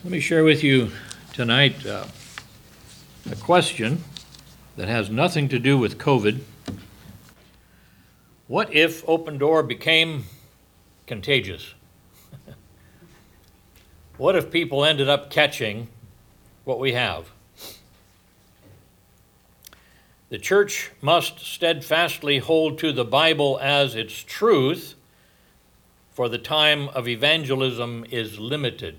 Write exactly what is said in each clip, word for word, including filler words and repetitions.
Let me share with you tonight uh, a question that has nothing to do with COVID. What if Open Door became contagious? What if people ended up catching what we have? The church must steadfastly hold to the Bible as its truth, for the time of evangelism is limited.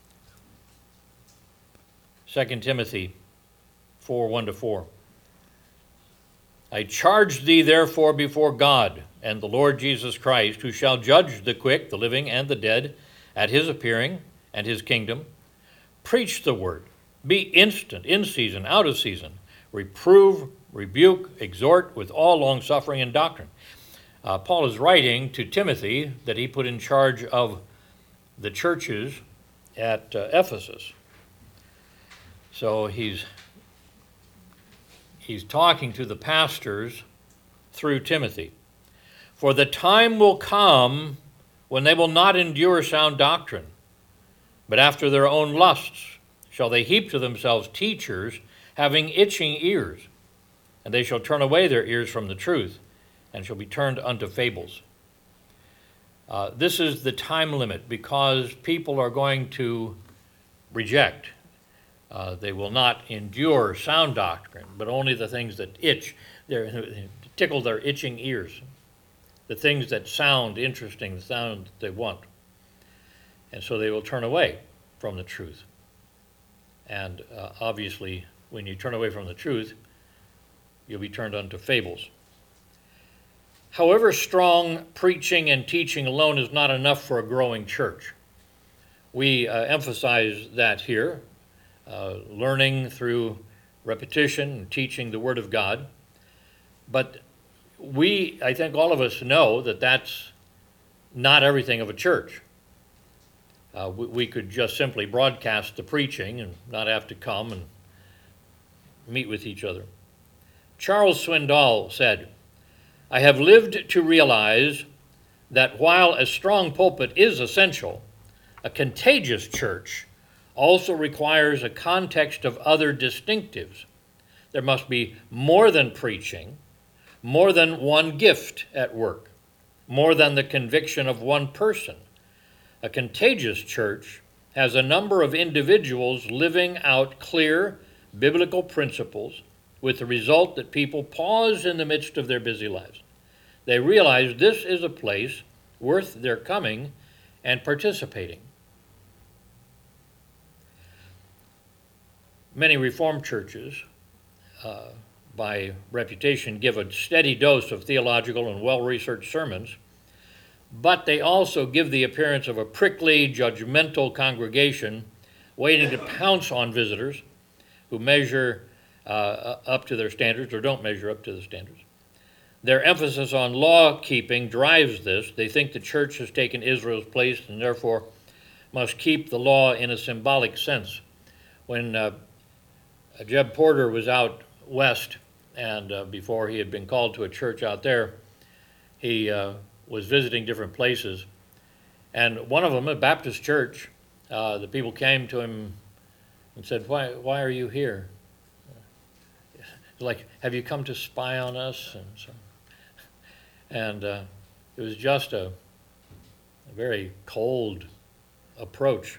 Second Timothy four, one to four. I charge thee therefore before God and the Lord Jesus Christ, who shall judge the quick, the living, and the dead at his appearing and his kingdom. Preach the word. Be instant, in season, out of season. Reprove, rebuke, exhort with all longsuffering and doctrine. Uh, Paul is writing to Timothy that he put in charge of the churches at uh, Ephesus. So he's he's talking to the pastors through Timothy. For the time will come when they will not endure sound doctrine, but after their own lusts shall they heap to themselves teachers having itching ears, and they shall turn away their ears from the truth, and shall be turned unto fables. Uh, this is the time limit because people are going to reject. Uh, they will not endure sound doctrine, but only the things that itch, their, tickle their itching ears, the things that sound interesting, the sound that they want. And so they will turn away from the truth. And uh, obviously, when you turn away from the truth, you'll be turned unto fables. However, strong preaching and teaching alone is not enough for a growing church. We uh, emphasize that here. Uh, learning through repetition and teaching the Word of God. But we, I think all of us know that that's not everything of a church. Uh, we, we could just simply broadcast the preaching and not have to come and meet with each other. Charles Swindoll said, I have lived to realize that while a strong pulpit is essential, a contagious church also requires a context of other distinctives. There must be more than preaching, more than one gift at work, more than the conviction of one person. A contagious church has a number of individuals living out clear biblical principles, with the result that people pause in the midst of their busy lives. They realize this is a place worth their coming and participating. Many Reformed churches, uh, by reputation, give a steady dose of theological and well-researched sermons, but they also give the appearance of a prickly, judgmental congregation waiting to pounce on visitors who measure uh, up to their standards or don't measure up to the standards. Their emphasis on law-keeping drives this. They think the church has taken Israel's place and therefore must keep the law in a symbolic sense. When uh, Jeb Porter was out west, and uh, before he had been called to a church out there, he uh, was visiting different places. And one of them, a Baptist church, uh, the people came to him and said, why, why are you here? Like, have you come to spy on us? And, so, and uh, it was just a, a very cold approach.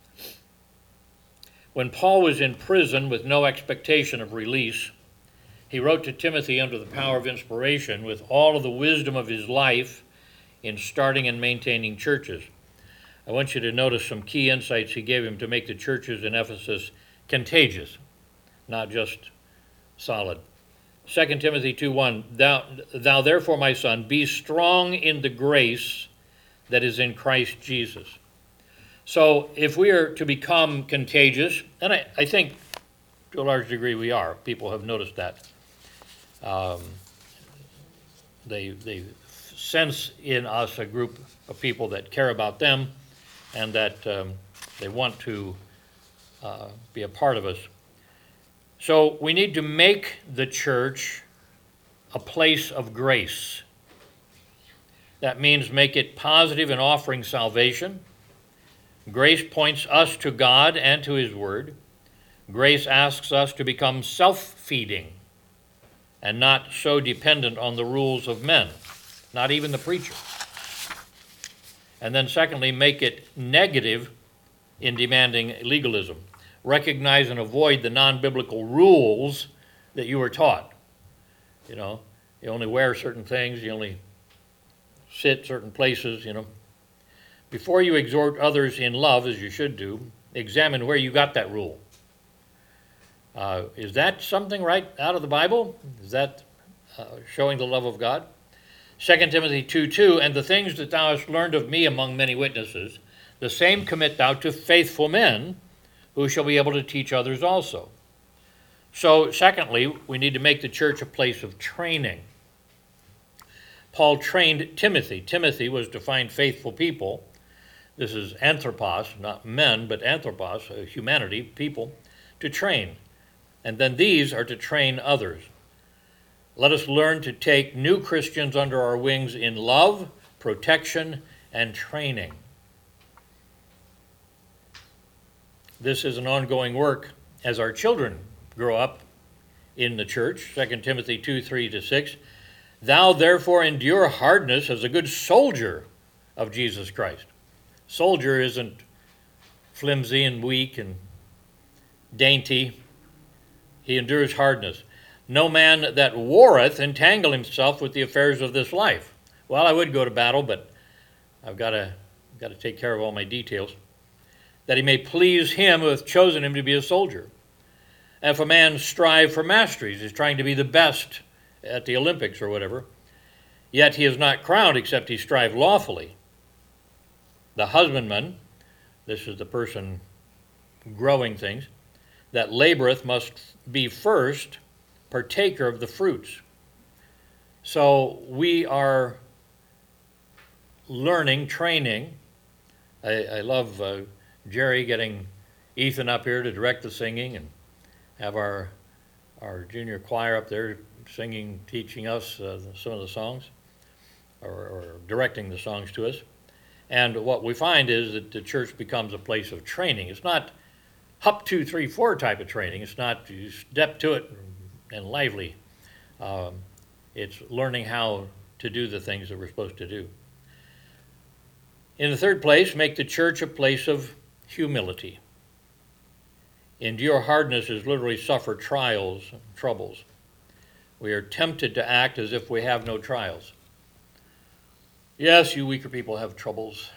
When Paul was in prison with no expectation of release, he wrote to Timothy under the power of inspiration with all of the wisdom of his life in starting and maintaining churches. I want you to notice some key insights he gave him to make the churches in Ephesus contagious, not just solid. Second Timothy two one, thou, thou therefore, my son, be strong in the grace that is in Christ Jesus. So if we are to become contagious, and I, I think to a large degree we are, people have noticed that. Um, they, they sense in us a group of people that care about them and that um, they want to uh, be a part of us. So we need to make the church a place of grace. That means make it positive in offering salvation, Grace points us to God and to His Word. Grace asks us to become self-feeding and not so dependent on the rules of men, not even the preacher. And then secondly, make it negative in demanding legalism. Recognize and avoid the non-biblical rules that you were taught. You know, you only wear certain things, you only sit certain places, you know. Before you exhort others in love, as you should do, examine where you got that rule. Uh, is that something right out of the Bible? Is that uh, showing the love of God? Second Timothy two two, and the things that thou hast learned of me among many witnesses, the same commit thou to faithful men, who shall be able to teach others also. So, secondly, we need to make the church a place of training. Paul trained Timothy. Timothy was to find faithful people. This is anthropos, not men, but anthropos, uh, humanity, people, to train. And then these are to train others. Let us learn to take new Christians under our wings in love, protection, and training. This is an ongoing work as our children grow up in the church. Second Timothy two, three to six. Thou therefore endure hardness as a good soldier of Jesus Christ. Soldier isn't flimsy and weak and dainty. He endures hardness. No man that warreth entangle himself with the affairs of this life. Well, I would go to battle, but I've got to, got to take care of all my details. That he may please him who hath chosen him to be a soldier. And if a man strive for masteries, he's trying to be the best at the Olympics or whatever, yet he is not crowned except he strive lawfully. The husbandman, this is the person growing things, that laboreth must be first partaker of the fruits. So we are learning, training. I, I love uh, Jerry getting Ethan up here to direct the singing and have our our junior choir up there singing, teaching us uh, some of the songs, or, or directing the songs to us. And what we find is that the church becomes a place of training. It's not hup, two, three, four type of training. It's not you step to it and lively. Um, it's learning how to do the things that we're supposed to do. In the third place, make the church a place of humility. Endure hardness is literally suffer trials and troubles. We are tempted to act as if we have no trials. Yes, you weaker people have troubles,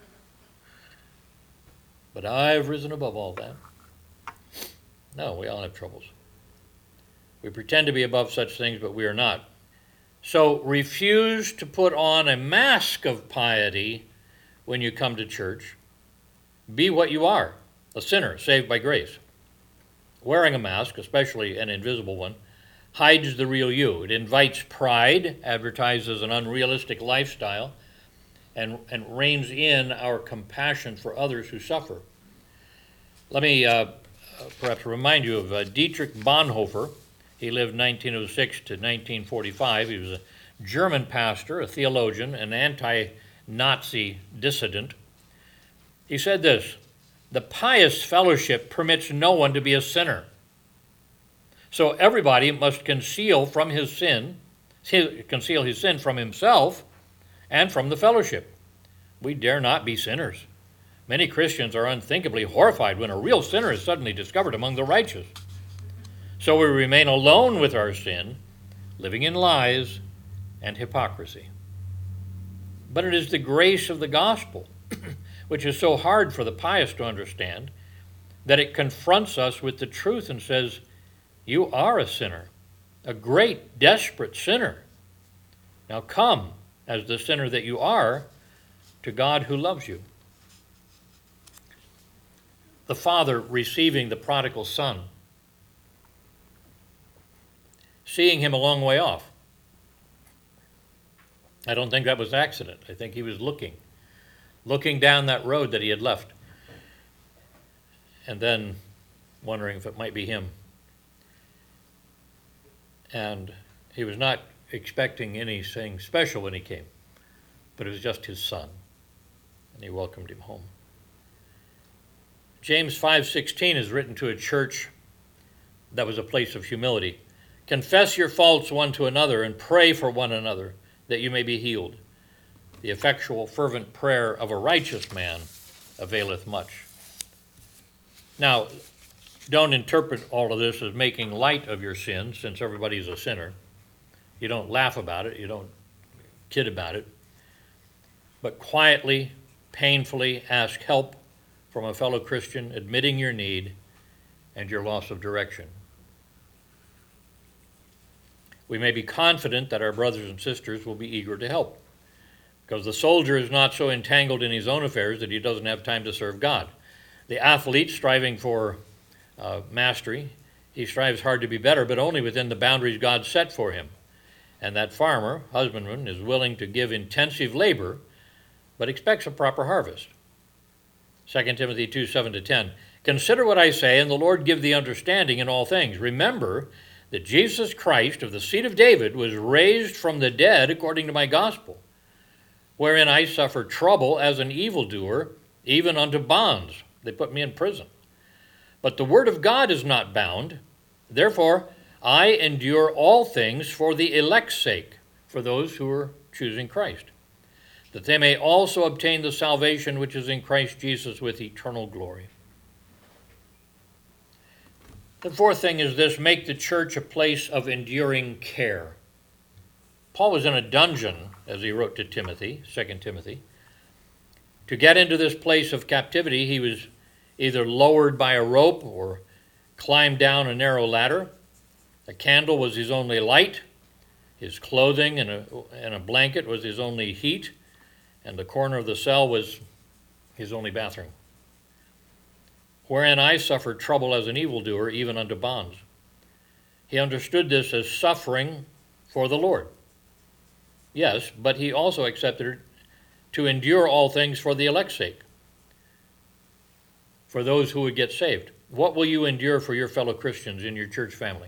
but I've risen above all that. No, we all have troubles. We pretend to be above such things, but we are not. So refuse to put on a mask of piety when you come to church. Be what you are, a sinner saved by grace. Wearing a mask, especially an invisible one, hides the real you. It invites pride, advertises an unrealistic lifestyle, and, and reins in our compassion for others who suffer. Let me uh, perhaps remind you of uh, Dietrich Bonhoeffer. He lived nineteen oh six to nineteen forty-five. He was a German pastor, a theologian, an anti-Nazi dissident. He said this: the pious fellowship permits no one to be a sinner. So everybody must conceal from his sin, conceal his sin from himself and from the fellowship. We dare not be sinners. Many Christians are unthinkably horrified when a real sinner is suddenly discovered among the righteous. So we remain alone with our sin, living in lies and hypocrisy. But it is the grace of the gospel, which is so hard for the pious to understand, that it confronts us with the truth and says, you are a sinner, a great, desperate sinner. Now come, as the sinner that you are, to God who loves you. The father receiving the prodigal son, seeing him a long way off. I don't think that was accident. I think he was looking, looking down that road that he had left, and then wondering if it might be him. And he was not expecting anything special when he came, but it was just his son, and he welcomed him home. James five sixteen is written to a church that was a place of humility. Confess your faults one to another and pray for one another that you may be healed. The effectual, fervent prayer of a righteous man availeth much. Now, don't interpret all of this as making light of your sins, since everybody's a sinner. You don't laugh about it, you don't kid about it, but quietly, painfully ask help from a fellow Christian, admitting your need and your loss of direction. We may be confident that our brothers and sisters will be eager to help, because the soldier is not so entangled in his own affairs that he doesn't have time to serve God. The athlete striving for uh, mastery, he strives hard to be better, but only within the boundaries God set for him. And that farmer, husbandman, is willing to give intensive labor, but expects a proper harvest. Second Timothy two, seven to ten. Consider what I say, and the Lord give thee understanding in all things. Remember that Jesus Christ of the seed of David was raised from the dead according to my gospel, wherein I suffered trouble as an evildoer, even unto bonds. They put me in prison. But the word of God is not bound. Therefore, I endure all things for the elect's sake, for those who are choosing Christ, that they may also obtain the salvation which is in Christ Jesus with eternal glory. The fourth thing is this: make the church a place of enduring care. Paul was in a dungeon, as he wrote to Timothy, Second Timothy. To get into this place of captivity, he was either lowered by a rope or climbed down a narrow ladder. A candle was his only light. His clothing and a, and a blanket was his only heat. And the corner of the cell was his only bathroom. Wherein I suffered trouble as an evildoer, even unto bonds. He understood this as suffering for the Lord. Yes, but he also accepted it to endure all things for the elect's sake, for those who would get saved. What will you endure for your fellow Christians in your church family?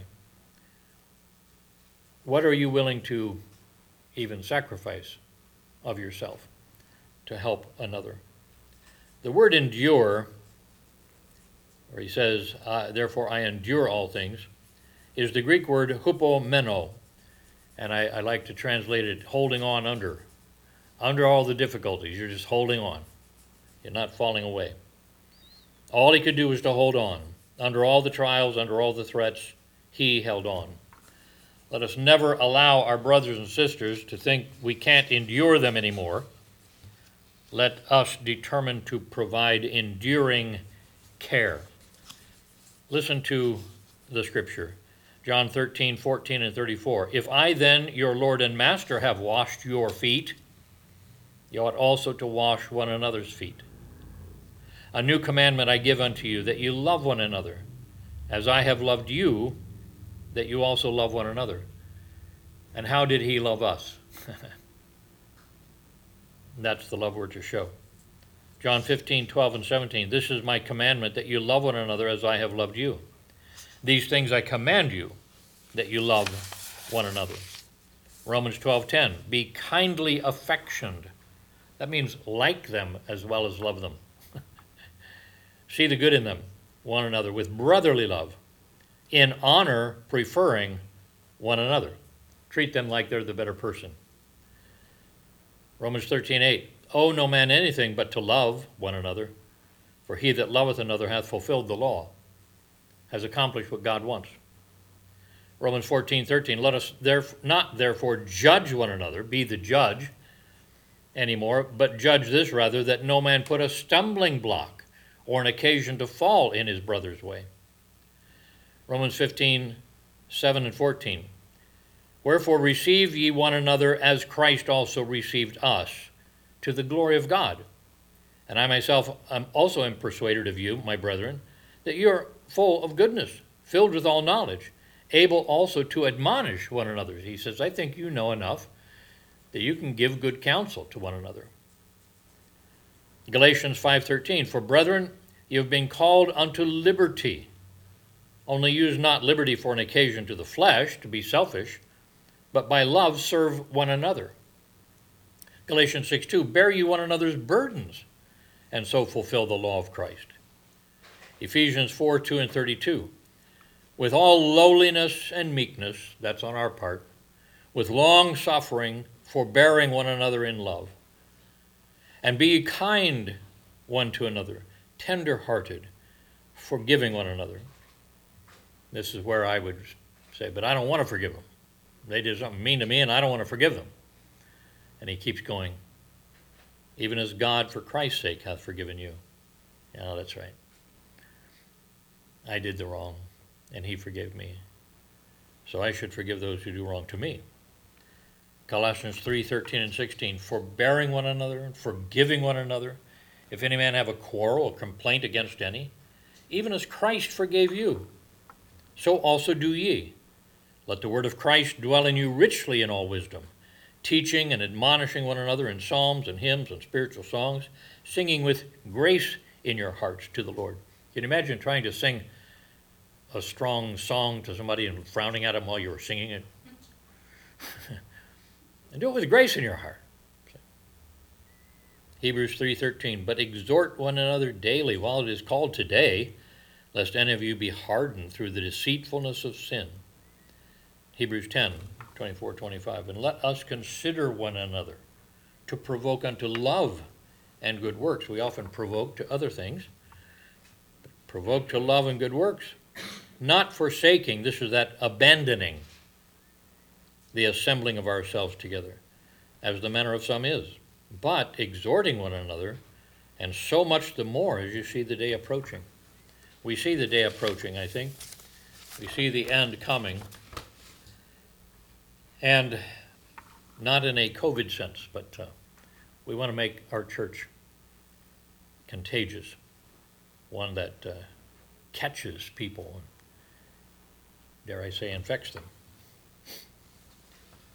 What are you willing to even sacrifice of yourself to help another? The word endure, or he says, uh, therefore I endure all things, is the Greek word hupomeno, and I, I like to translate it holding on under. Under all the difficulties, you're just holding on. You're not falling away. All he could do was to hold on. Under all the trials, under all the threats, he held on. Let us never allow our brothers and sisters to think we can't endure them anymore. Let us determine to provide enduring care. Listen to the scripture. John thirteen, fourteen, and thirty-four. If I then, your Lord and Master, have washed your feet, you ought also to wash one another's feet. A new commandment I give unto you, that you love one another, as I have loved you, that you also love one another. And how did he love us? That's the love we're to show. John fifteen, twelve, and seventeen. This is my commandment, that you love one another as I have loved you. These things I command you, that you love one another. Romans twelve, ten. Be kindly affectioned. That means like them as well as love them. See the good in them, one another, with brotherly love, in honor preferring one another. Treat them like they're the better person. Romans thirteen, eight. Owe no man anything but to love one another, for he that loveth another hath fulfilled the law, has accomplished what God wants. Romans fourteen, thirteen. Let us theref- not therefore judge one another, be the judge anymore, but judge this rather, that no man put a stumbling block or an occasion to fall in his brother's way. Romans fifteen, seven and fourteen. Wherefore receive ye one another as Christ also received us, to the glory of God. And I myself am also am persuaded of you, my brethren, that you are full of goodness, filled with all knowledge, able also to admonish one another. He says, I think you know enough that you can give good counsel to one another. Galatians five thirteen. For brethren, you have been called unto liberty. Only use not liberty for an occasion to the flesh, to be selfish, but by love serve one another. Galatians six two. Bear you one another's burdens, and so fulfill the law of Christ. Ephesians four, two and thirty-two. With all lowliness and meekness, that's on our part, with long suffering, forbearing one another in love. And be kind one to another, tender-hearted, forgiving one another. This is where I would say, but I don't want to forgive them. They did something mean to me, and I don't want to forgive them. And he keeps going, even as God for Christ's sake hath forgiven you. Yeah, that's right. I did the wrong, and he forgave me. So I should forgive those who do wrong to me. Colossians three, thirteen and sixteen, forbearing one another, forgiving one another, if any man have a quarrel or complaint against any, even as Christ forgave you, so also do ye. Let the word of Christ dwell in you richly in all wisdom, teaching and admonishing one another in psalms and hymns and spiritual songs, singing with grace in your hearts to the Lord. Can you imagine trying to sing a strong song to somebody and frowning at them while you were singing it? And do it with grace in your heart. Hebrews three thirteen, but exhort one another daily while it is called today, lest any of you be hardened through the deceitfulness of sin. Hebrews ten, twenty-four, twenty-five, and let us consider one another to provoke unto love and good works. We often provoke to other things. Provoke to love and good works, not forsaking, this is that abandoning the assembling of ourselves together, as the manner of some is, but exhorting one another, and so much the more as you see the day approaching. We see the day approaching, I think. We see the end coming, and not in a COVID sense, but uh, we want to make our church contagious, one that uh, catches people, and dare I say, infects them.